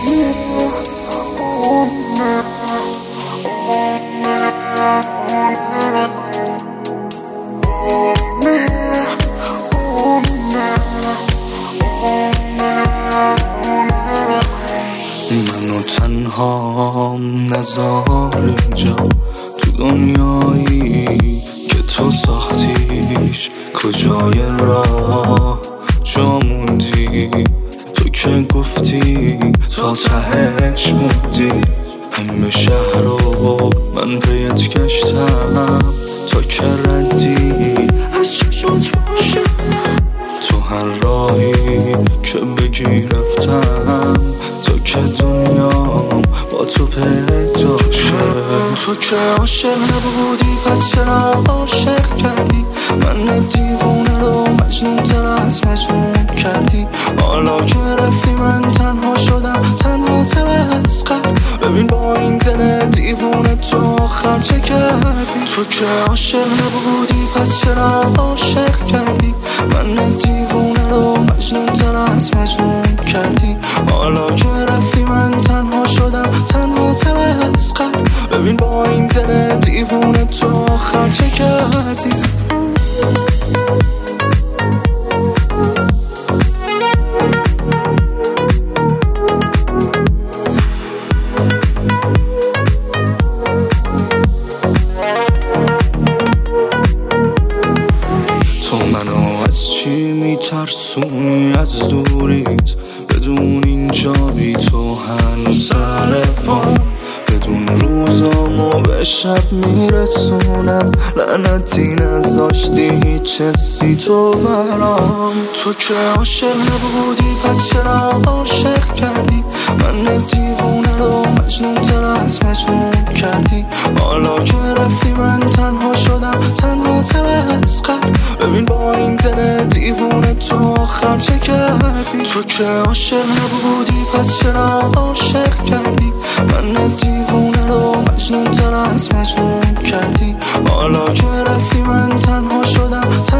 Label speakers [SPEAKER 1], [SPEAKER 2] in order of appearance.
[SPEAKER 1] منو تنها نذار اینجا تو دنیایی که تو ساختیش، کجای راه جا موندی؟ تو که گفتی تا تهش موندی. همه شهر رو من پیت گشتم تا که ردی از چشمات باشه. تو هر راهی که بگی رفتم تا که دنیام با تو پیدا شه. تو که عاشق نبودی پس چرا عاشق کردی؟ من دیوونه رو مجنون تر از مجنون کردی. حالا که رفتی من تنها شدم، تنها تر از قبل. ببین با این دل دیوونه تو آخر چه کردی؟ تو که عاشق نبودی پس چرا عاشق کردی؟ من دیوونه رو مجنون تر از مجنون کردی. حالا که رفتی من تنها شدم، تنها تر از قبل. ببین با این دل دیوونه تو آخر چه کردی؟ تو منو از چی میترسونی؟ از دوریت بدون اینجا بی تو هنوز سر پام. بدون روزامو به شب میرسونم، لعنتی نذاشتی هیچ حسی تو برام. تو که عاشق نبودی پس چرا عاشق کردی؟ من دیوونه رو مجنون تر از مجنون کردی. حالا که رفتی من تنها شدم، تنها تر از قبل. ببین با این دل دیوونه تو آخر چه کردی؟ تو که عاشق نبودی پس چرا عاشق کردی؟ من دیوونه رو مجنون تر از مجنون کردی. حالا که رفتی من تنها شدم.